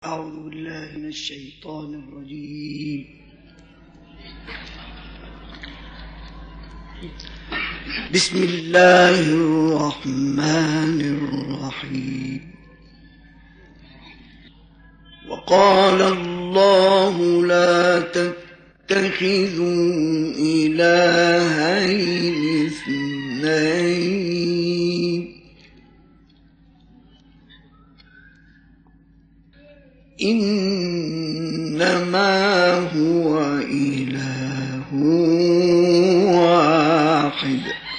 أعوذ بالله من الشيطان الرجيم. بسم الله الرحمن الرحيم. وقال الله لا تتخذوا إلهين اثنين إنما هو إله واحد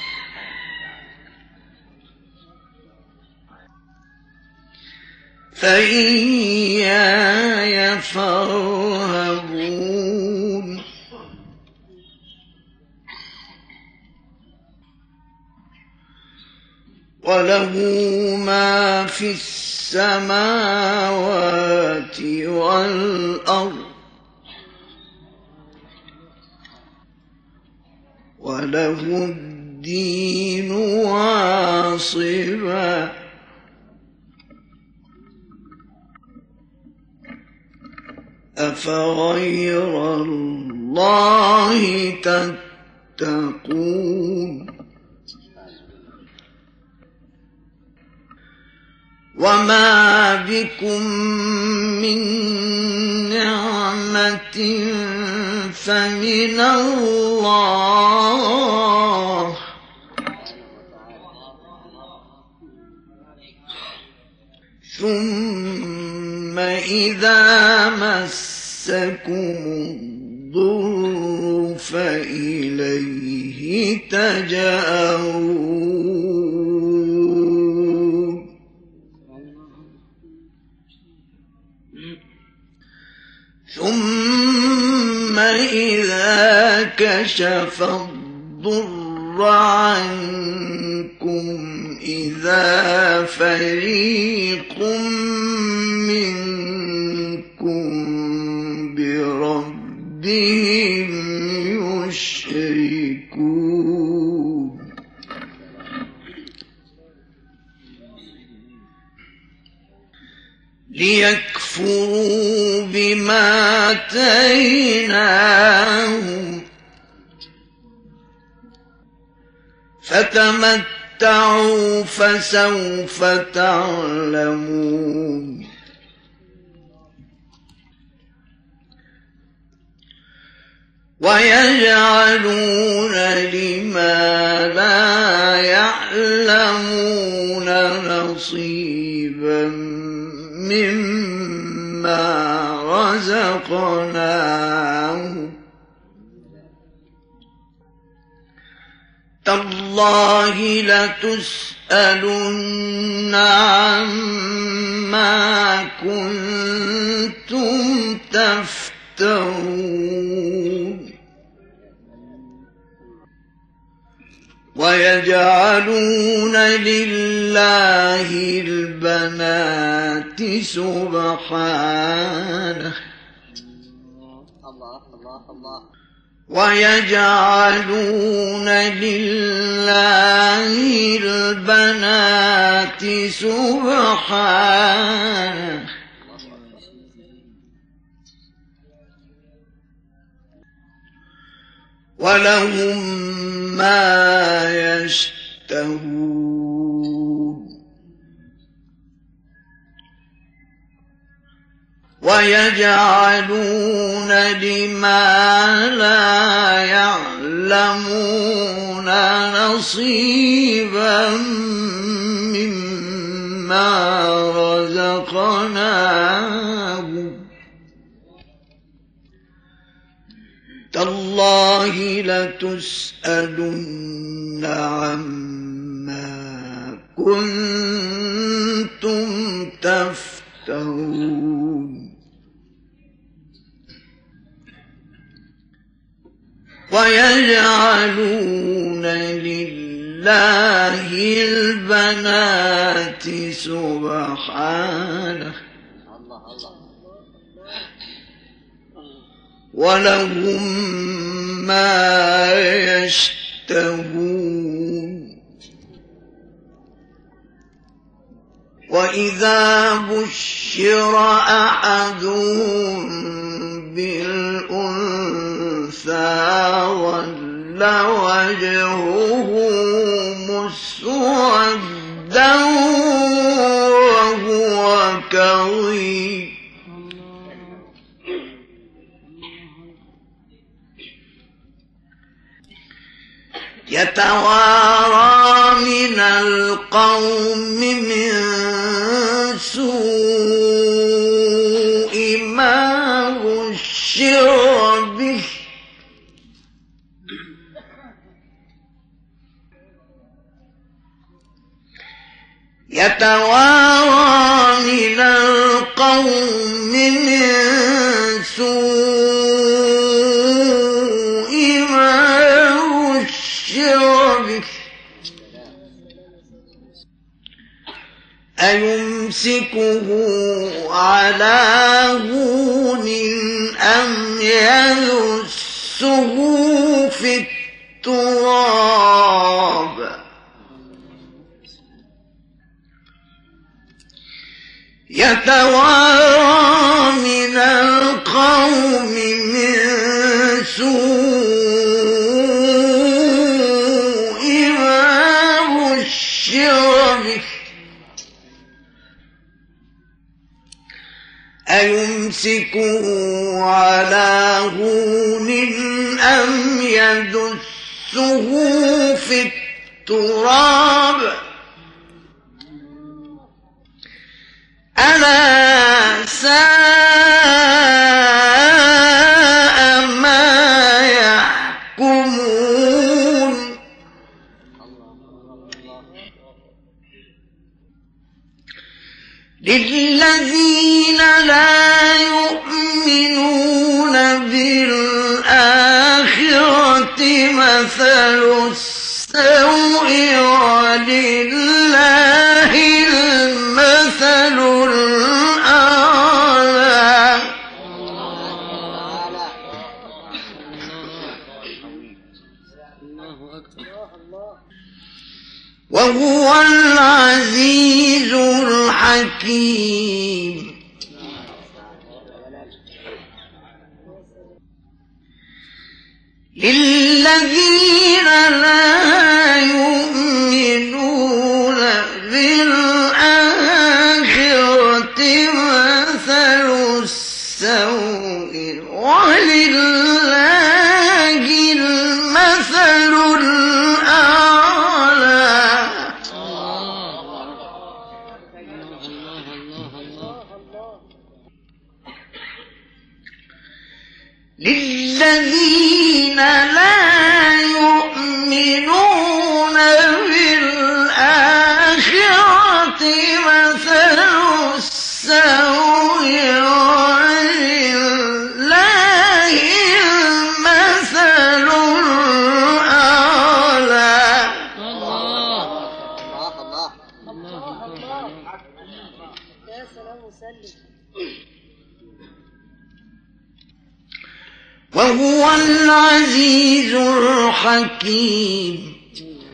فإياي فارهبون. وله ما في السماوات والأرض وله الدين واصبا أفغير الله تتقون. وما بكم من نعمة فمن الله ثم إذا مسكم الضر فإليه تجأرون. ثم إذا كشف الضر عنكم إذا فريق منكم بربهم يشركون. ليكفروا بما آتيناهم فتمتعوا فسوف تعلمون. ويجعلون لما لا يعلمون نصيبا مما رزقناهم. تالله لتسألن عما كنتم تفترون. ويجعلون لله البنات سبحانه ويجعلون لله البنات سبحانه ولهم ما يشتهون. ويجعلون لما لا يعلمون نصيبا مما رزقناهم. تالله لتسألن عما كنتم تفترون. ويجعلون لله البنات سبحانه ولهم ما يشتهون. وإذا بشر أحدهم بالأنثى ظل وجهه مسودا وهو كظيم يتوارى من القوم من سوء ما بشر به يتوارى من القوم من سوء ما بشر به أيمسكه على هون أم يدسه في التراب يتوارى من القوم من سوء ما بشر به أيمسكه على هون أم يدسه في التراب ألا ساء ما يحكمون للذين لا يؤمنون بالآخرة مثل السوء ولله المثل الأعلى وهو العزيز الحكيم للذين لا يؤمنون بالآخرة مثل السوء ولله المثل الأعلى للذين لا يؤمنون بالآخرة مثل السوء ولله المثل الأعلى يا سلام وسلم وهو العزيز الحكيم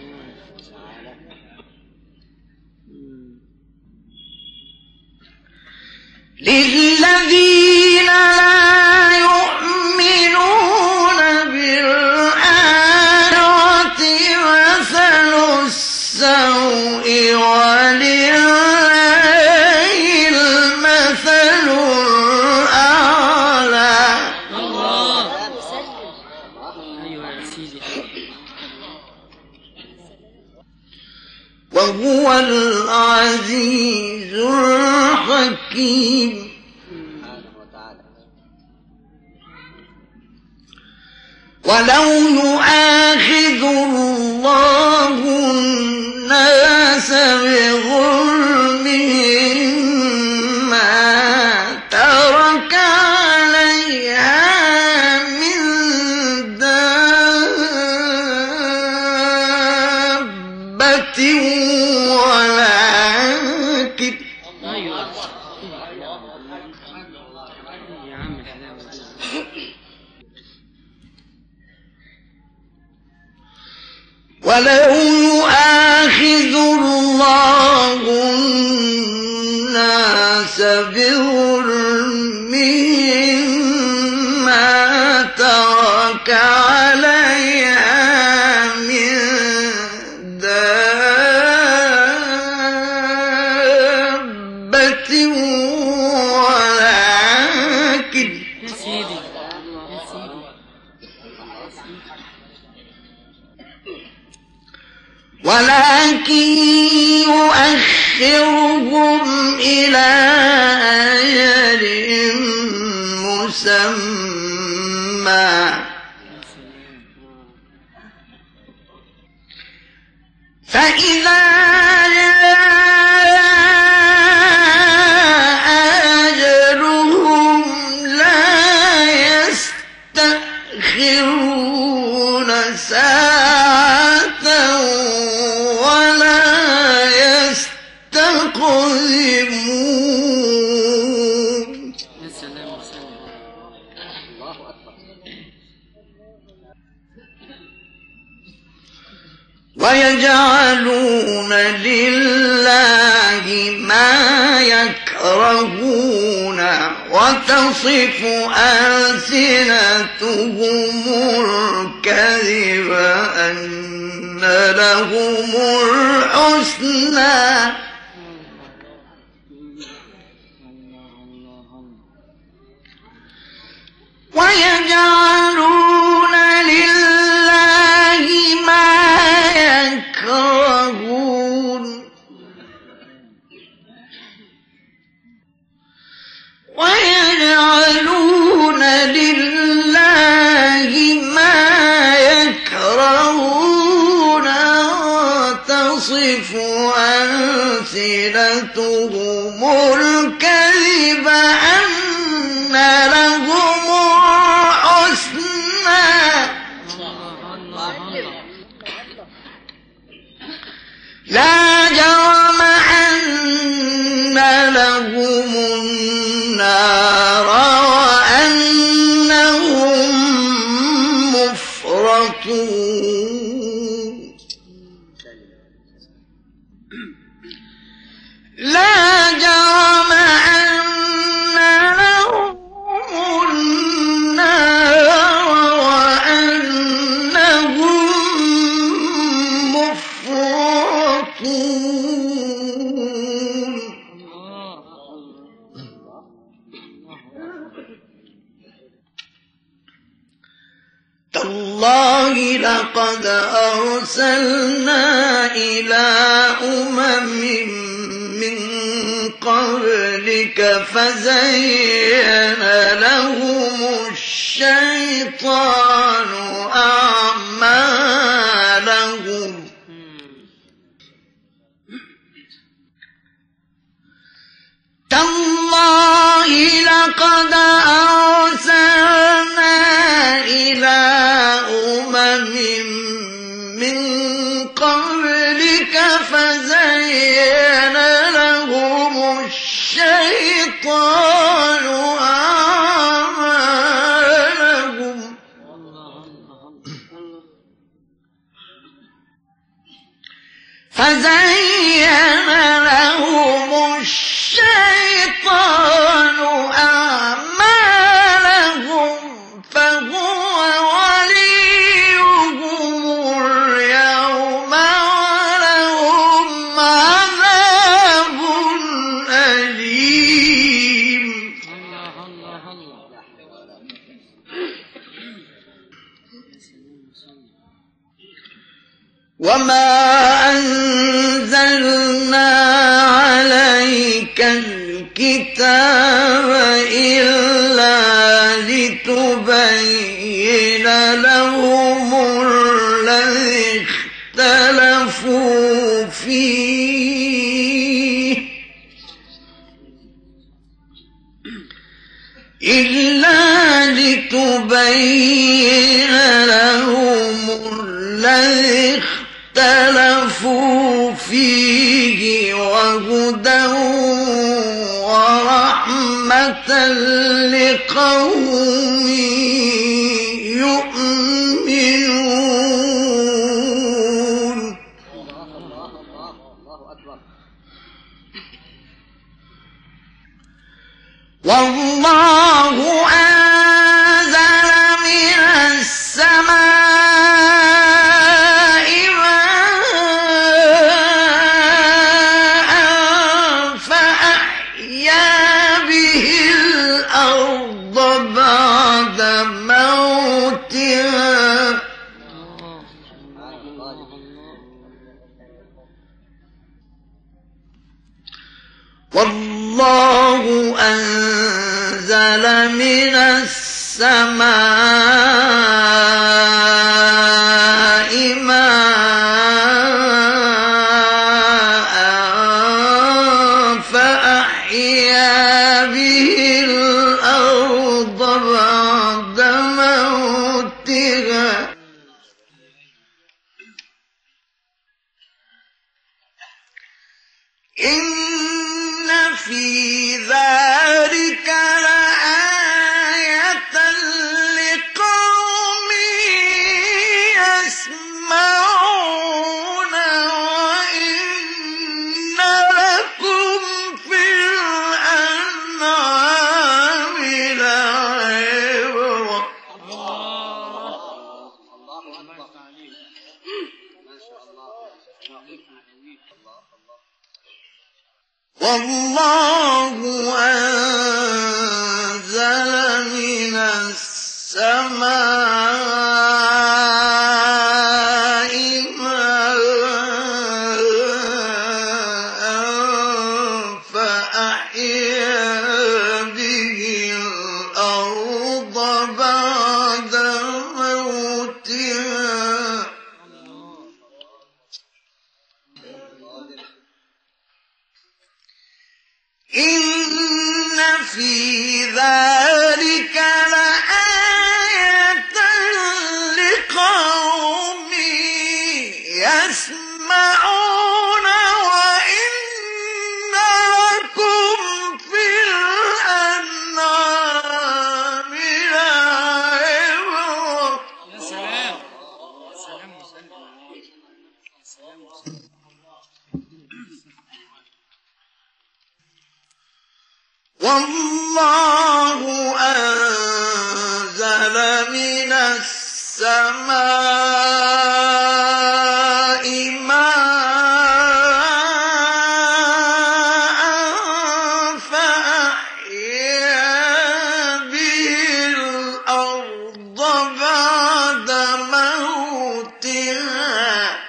للذين لا يؤمنون بالآخرة مثل السوء ولله المثل الأعلى وهو العزيز الحكيم ولو يؤاخذ الله الناس بظلمهم ما ترك عليها من دابة ولو يؤاخذ الله بظلمهم ما ترك عليها من دابة ولكن يؤخرهم إلى أجل مسمى فإذا جاء أجلهم لا يستأخرون ساعة ولا يستقدمون. ويجعلون لله ما يكرهون وتصف ألسنتهم الكذب أن لهم الحسنى ويجعلون لله ما يكرهون ويجعلون لله ما يكرهون وتصف ألسنتهم الكذب أن لهم الحسنى لا جرم أن لهم النار وأنهم مفرطون لا جرم أن لهم النار وأنهم مفرطون. تالله لقد أرسلنا إلى من قبلك فزين لهم الشيطان أعمالهم تالله لقد أرسلنا إلى من قبلك فزين لهم الشيطان أعمالهم فزين لهم الشيطان أعمالهم فهو وليهم اليوم ولهم عذاب أليم. وما أنزلنا عليك الكتاب إلا لتبين لهم الذي اختلفوا فيه إلا لتبين لهم الذي اختلفوا فيه وهدى ورحمة لقوم يؤمنون. أنزل من السماء ماء فأحيا به الأرض بعد موتها إن في ذلك لآية لقوم يسمعون وإن لكم في الأنعام لعبرة والله أنزل من السماء ماء فأحيا به الأرض بعد موتها إن في ذلك لآية لقوم يسمعون وإن لكم في الأنعام لعبرة يا سلام يا سلام يا سلام. والله أنزل من السماء ماء فأحيا به الأرض بعد موتها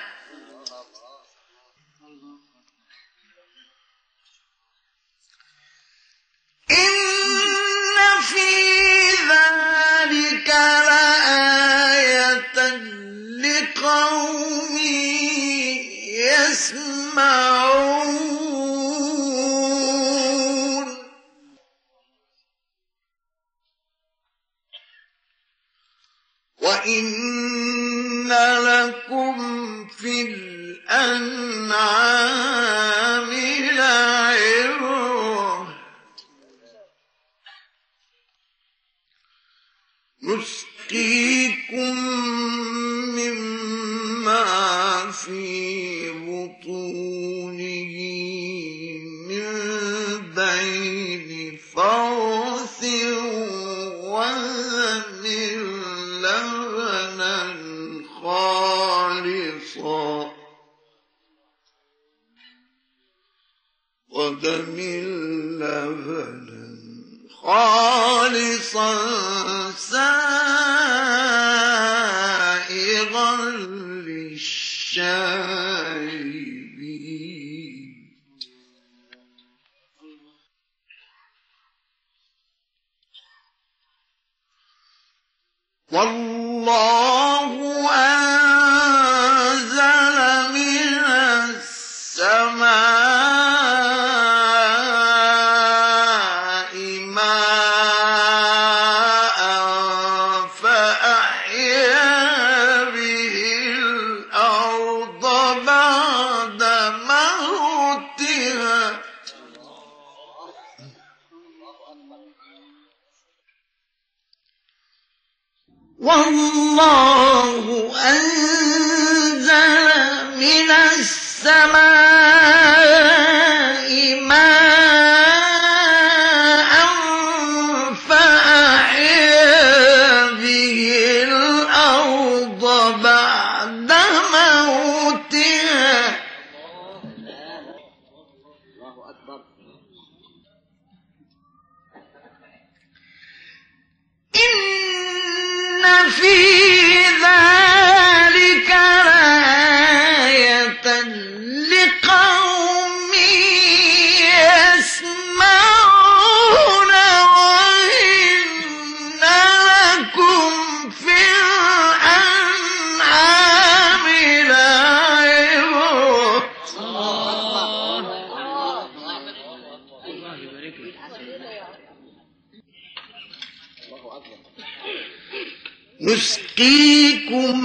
إن في ذلك لآية لقوم يسمعون وإن لكم في الأنعام لعبرة نسقيكم مما في بطونه من بين فرث ودم لبنا خالصا سائغا للشاربين والله أنزل من السماء ماء فأحيا به الأرض بعد موتها والله أنزل من السماء ماء فأحيا به الأرض بعد موتها الله أكبر. إن في ذلك لآية لقوم نسقيكم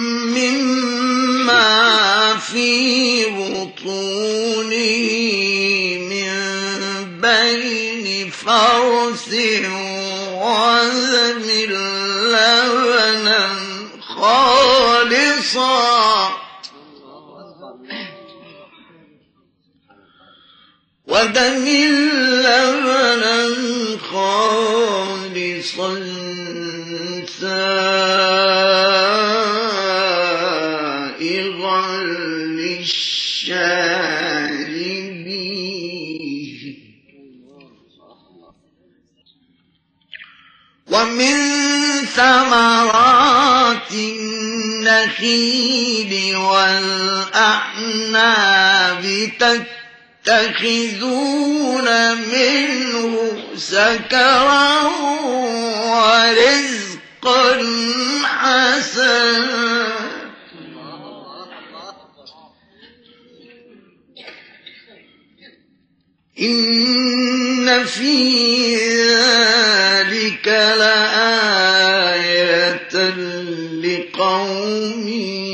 مما في بطونه من بين فرث ودم لبنا خالصا سائغا للشاربين ومن ثمرات النخيل والأعناب تتخذون منه سكرا ورزقا حسنا إن في ذلك لآية لقوم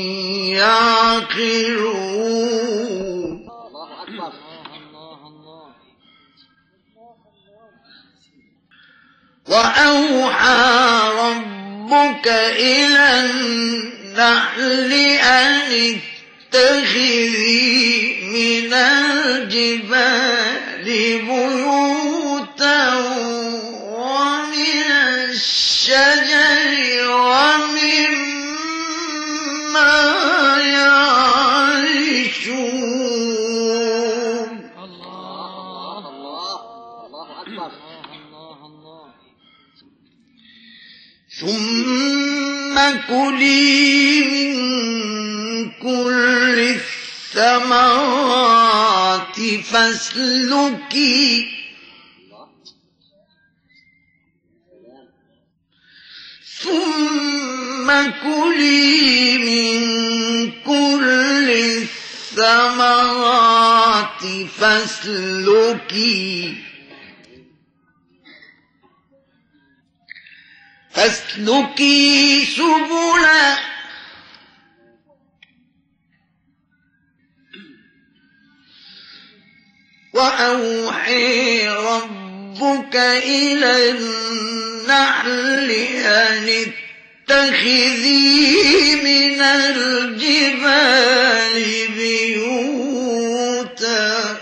يعقلون وأوحى ربك إلى النحل أن اتخذي من الجبال بيوتا ومن الشجر ومما يعرشون ثم كلي من كل الثمرات فاسلكي فاسلكي سبلا وأوحي ربك إلى النحل أن اتخذي من الجبال بيوتا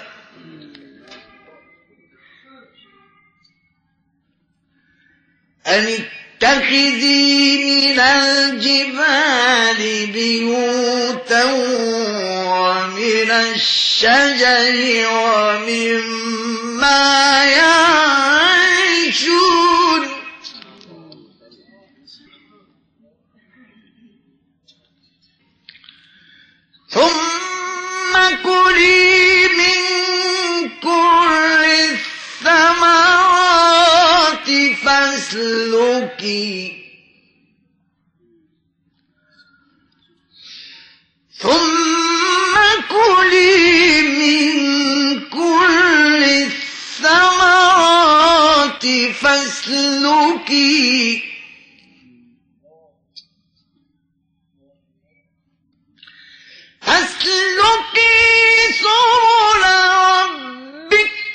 ومن الشجر ومما يعرشون ثم كلي من كل الثمرات فاسلكي سبل ربك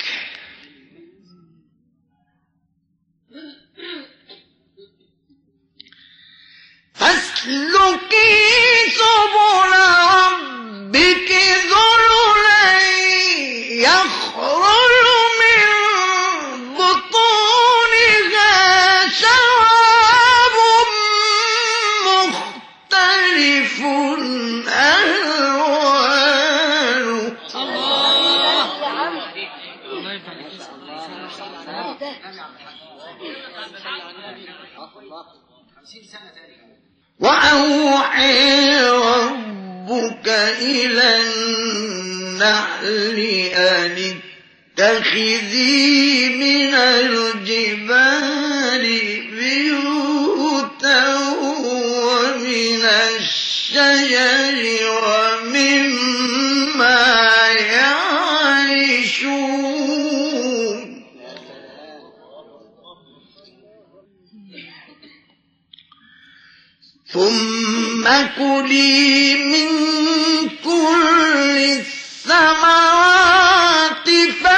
ذللا يخرج من بطونها شراب مختلف ألوانه وأوحي ربك إلى النحل أن اتخذي من الجبال بيوتا ومن الشجر ومما يعرشون ثم كلي من كل الثمرات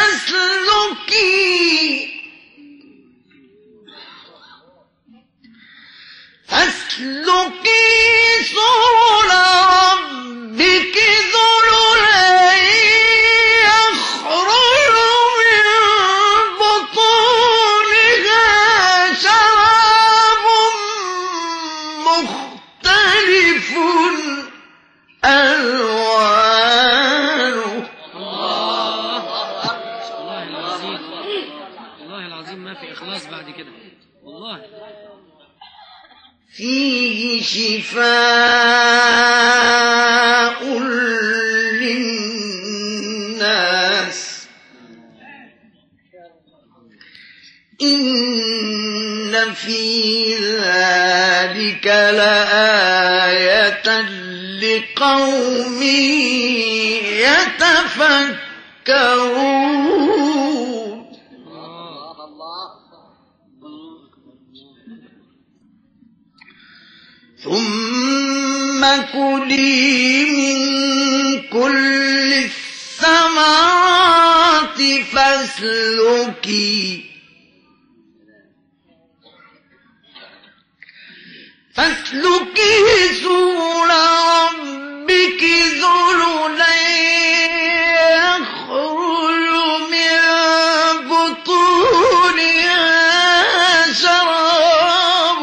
فاسلكي سبل ربك ذللا يخرج من بطونها شراب مختلف ألوانه. والله العظيم ما في إخلاص بعد كده والله. فيه شفاء للناس إن في ذلك لآية لقوم يتفكرون. ثم كلي من كل الثمرات فاسلكي سبل ربك ذللا يخرج من بطونها شراب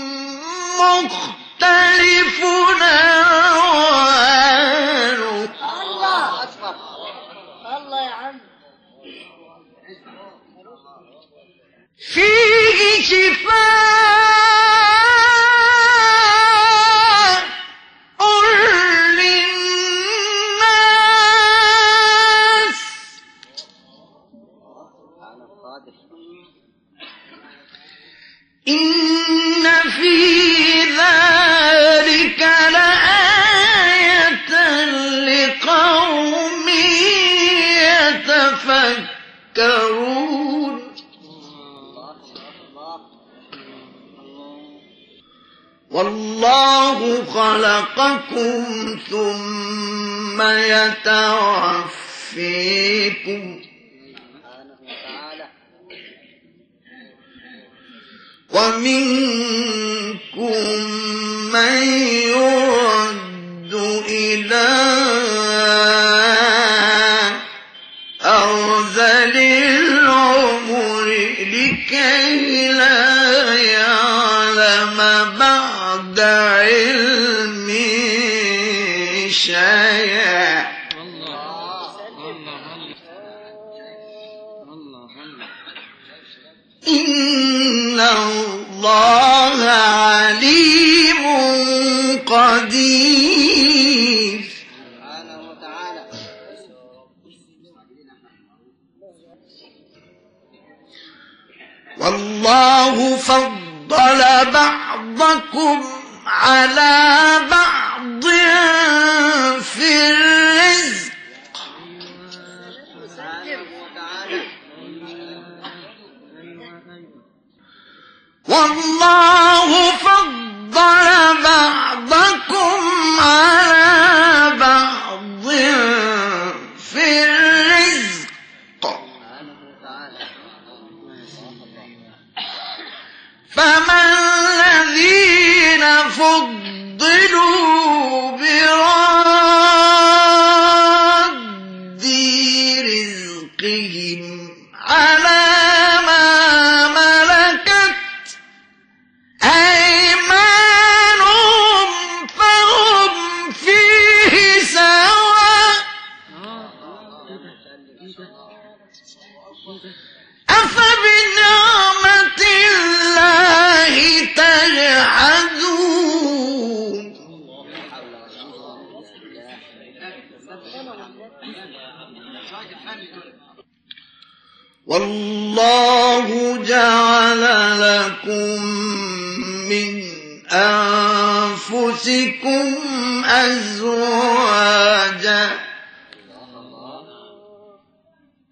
مختلف ألوانه. الله أكبر. الله يا عم. فيه شفاء للناس إن في ذلك لآية لقوم يتفكرون. والله خلقكم ثم يتوفيكم ومنكم من يرد إلى أرذل العمر لكي لا يعلم بعد علم شيئا. إن الله عليم قدير. والله فضل بعضكم على بعض في الرزق والله فضل بعضكم على بعض في الرزق فما الذين فضلوا برد رزقهم على ما ملكت أيمانهم فهم فيه سواء أفبنعمة الله تجحدون. والله جعل لكم من أنفسكم أزواجا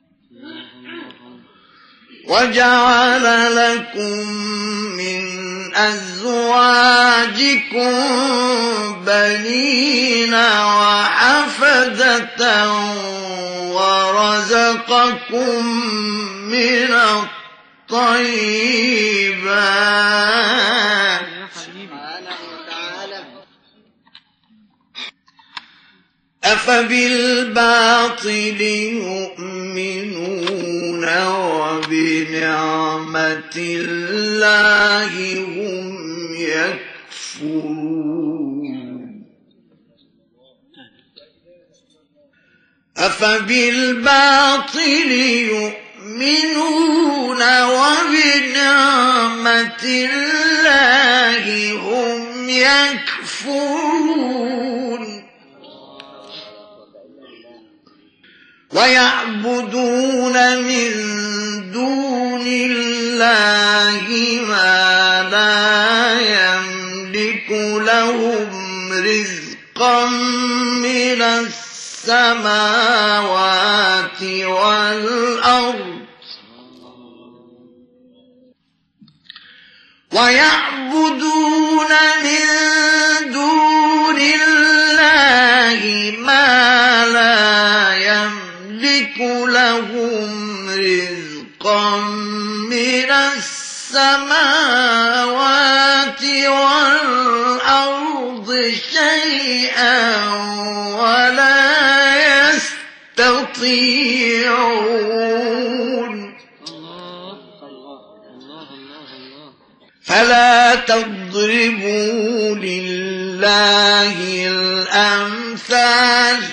وجعل لكم من أزواجكم بنين وحفدة ورزقكم من الطيبات أفبالباطل يؤمنون وبنعمة الله هم يكفرون أفبالباطل يؤمنون وبنعمة الله هم يكفرون ويعبدون من دون الله ما لا يملك لهم رزقا من السماوات والأرض ويعبدون من دون الله ما لا يملك لهم رزقا من السماوات والأرض شيئا ولا يستطيعون فلا تضربوا لله الأمثال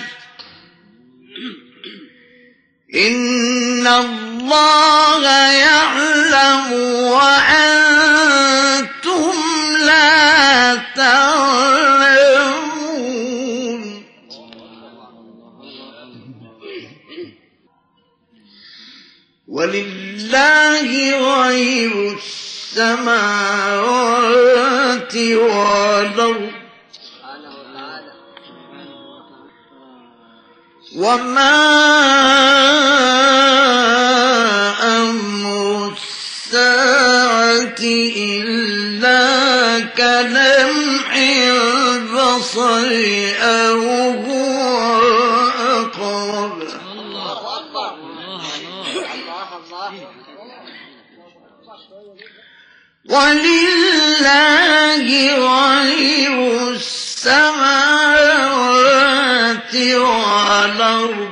إن الله يعلم وأنتم لا تعلمون ولله غيب السماوات والأرض وما أمر الساعة إلا كلمح البصر أو هو أقرب ولله غيب السماوات والأرض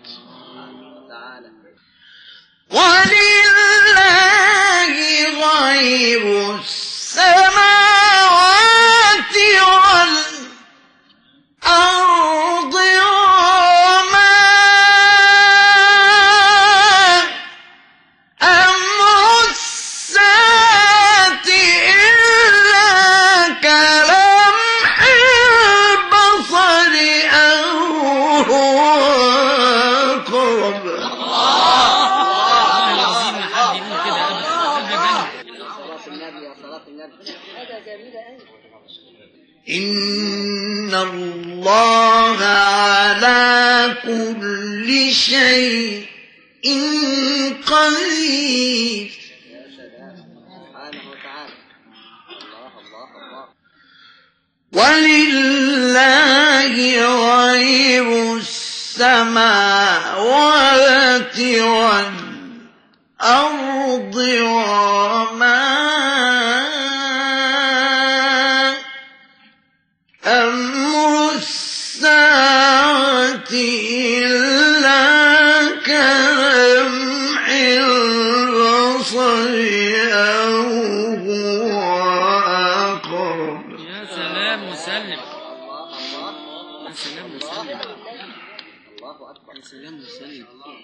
ولله غيب السماوات والأرض وما أمر الساعة إلا كلمح البصر أو هو أقرب إن الله على كل شيء قدير ولله غيب السماوات والأرض وما أمر الساعة إلا كلمح البصر أو هو أقرب يا سلام مسلم يا سلام مسلم الله أكبر يا سلام مسلم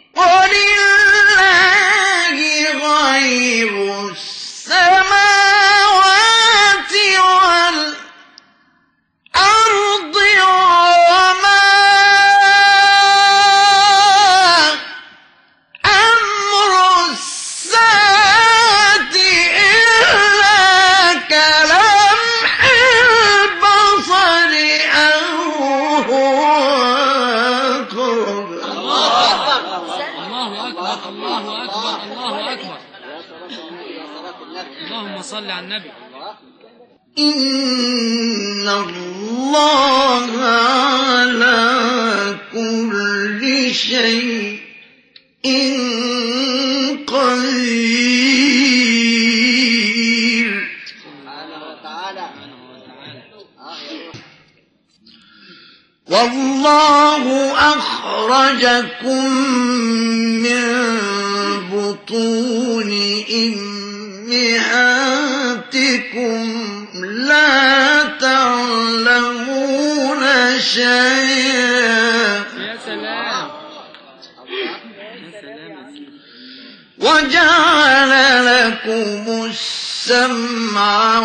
ولله غيب السماوات والأرض وما أمر الساعة إلا كلمح البصر أو هو أقرب الله أكبر الله أكبر الله أكبر اللهم صل على النبي إن الله على كل شيء قدير. والله أخرجكم من بطون أمهاتكم لا تعلمون شيئا يا سلام وجعل لكم السمع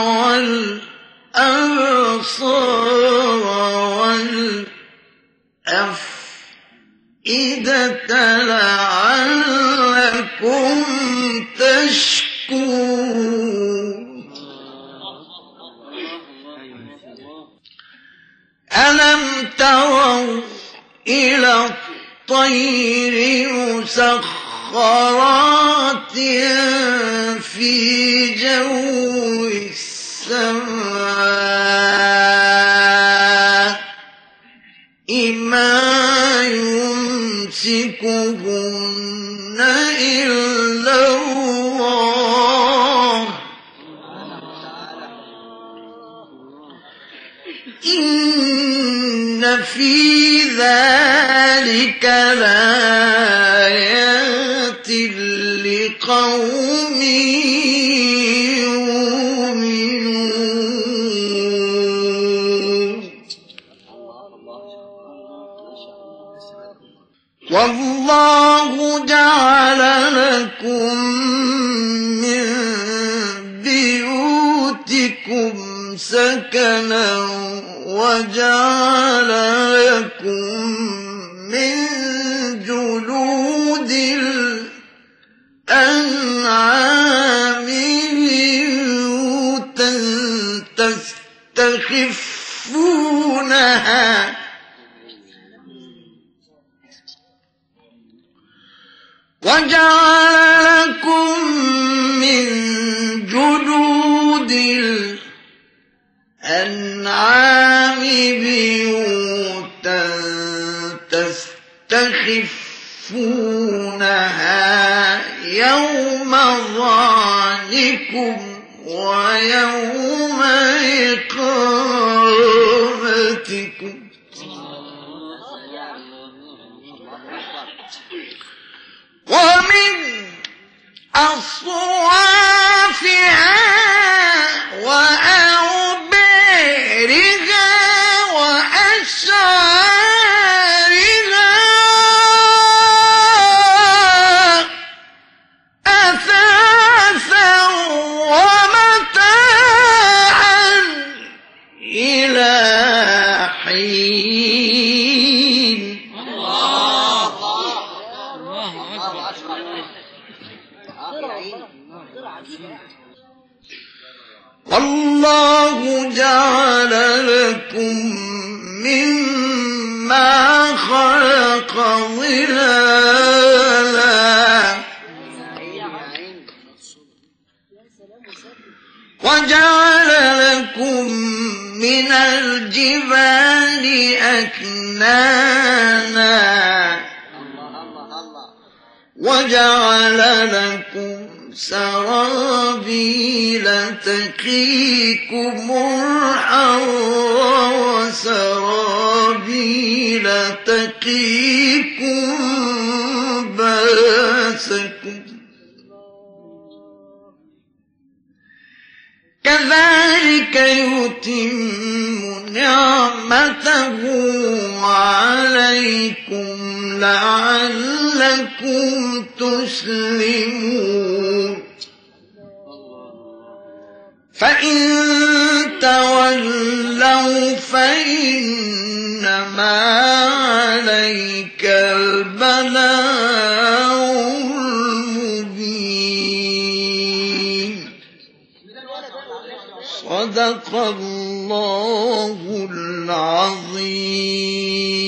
والأبصار والأفئدة لعلكم تشكرون. ألم تروا إلى الطير مسخرات في جو السماء ما يمسكهن إلا الله إن في ذلك لآيات لقوم يؤمنون. والله جعل لكم من بيوتكم سكنا وجعل لكم من جلود الأنعام بيوتا تستخفونها وجعل لكم من جلود الأنعام بيوتا تستخفونها يوم ظعنكم ويوم إقامتكم ومن أصوافها وأوبارها وأشعارها أثاثا ومتاعا إلى حين. والله جعل لكم مما خلق ظلالا وجعل لكم من الجبال أكنانا وجعل لكم سرابيل تقيكم الحر وسرابيل تقيكم بأسكم كذلك يتم نعمته عليكم لعلكم تسلمون. فإن تولوا فإنما عليك البلاغ المبين. صدق الله العظيم.